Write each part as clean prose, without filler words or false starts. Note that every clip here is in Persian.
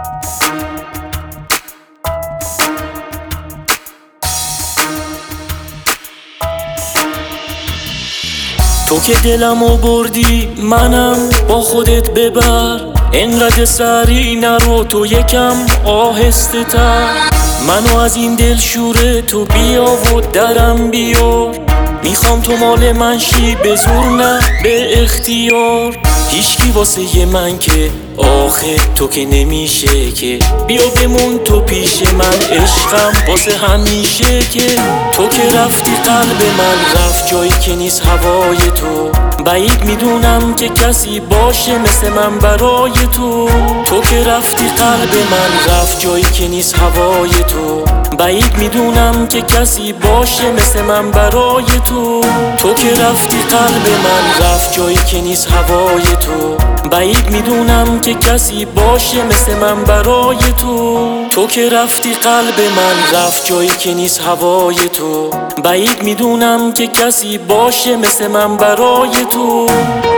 تو که دلمو بردی منم با خودت ببر، انقدر سری نرو تو یکم آهسته تر. منو از این دل شوره تو بیا و درم بیار، میخوام تو مال من شی به زور نه به اختیار. هیچکی واسه من که آخه تو که نمیشه که، بیا بمون تو پیش من عشقم واسه همیشه که. تو که رفتی قلب من رفت جایی که نیست هوای تو، بعید میدونم که کسی باشه مثل من برای تو. تو که رفتی قلب من رفت جایی که نیست هوای تو، بعید میدونم که کسی باشه مثل من برای تو. تو که رفتی قلب من رفت جایی که نیست هوای تو، بعید میدونم که کسی باشه مثل من برای تو. تو که رفتی قلب من رفت جایی که نیست هوای تو، بعید میدونم که کسی باشه مثل من برای تو.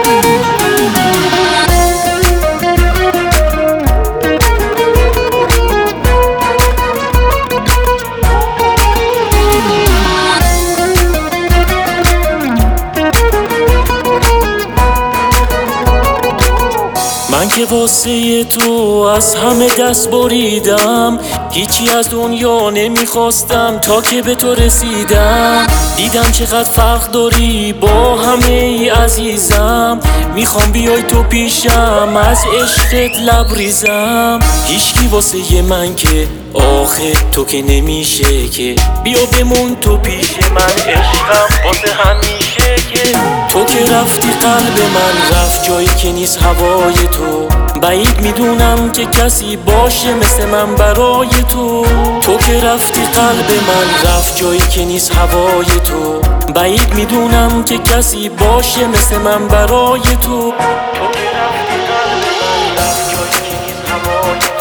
من که واسه تو از همه دست بریدم، هیچی از دنیا نمیخواستم تا که به تو رسیدم. دیدم چقدر فرق داری با همه ای عزیزم، میخوام بیای تو پیشم از عشقت لبریزم. هیچکی واسه من که آخه تو که نمیشه که، بیا بمون تو پیش من عشقم واسه همیشه که. تو که رفتی قلب من رفت جایی که نیست هوای تو، بعید میدونم که کسی باشه مثل من برای تو. تو که رفتی قلب من رفت جایی که نیست هوای تو، بعید میدونم که کسی باشه مثل من برای تو. تو که رفتی قلب من رفت جایی که نیست هوای تو،